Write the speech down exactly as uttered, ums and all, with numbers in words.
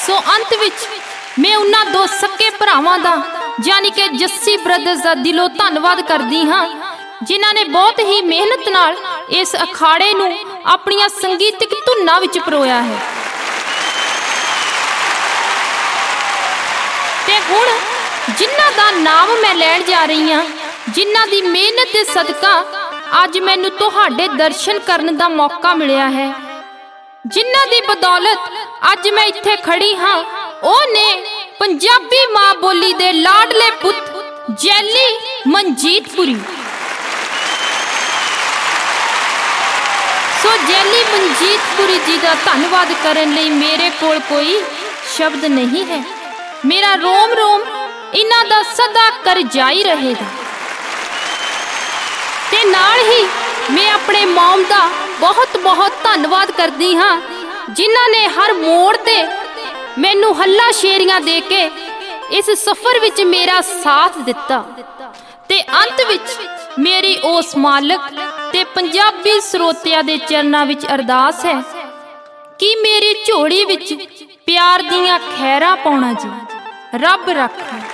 सो अंत विच मैं उन्हां दो सक्के भरावां दा यानी कि जस्सी ब्रदर्स दा दिलों धन्नवाद करदी हां जिन्हां ने बहुत ही मेहनत नाल इस अखाड़े नूं अपणियां संगीतक धुनां विच परोया है। ते हुण जिन्हां दा नाम मैं लैण जा रही हां, जिन्हां दी मेहनत दे सदका अज मैनूं तुहाडे दर्शन करन दा मौका मिलिया है, जिन्हां दी बदौलत अज मैं इत्थे खड़ी हां, ओह ने पंजाबी मां बोली दे लाडले पुत जैली मनजीतपुरी। सो जैली मनजीतपुरी जी का धन्नवाद करन लई मेरे कोल कोई शब्द नहीं है। मेरा रोम रोम इन्हां दा सदा करजाई रहेगा। ते नाल ही मैं अपने मॉम दा बहुत बहुत धन्नवाद करदी हाँ जिन्हां ने हर मोड़ ते मैनू हल्ला शेरियां दे के इस सफर विच मेरा साथ दिता। ते अंत विच मेरी उस मालक ते पंजाबी सरोतिया दे चरनां विच अरदास है कि मेरी झोली विच प्यार दियां खैरां पाउणा जी रब रखे।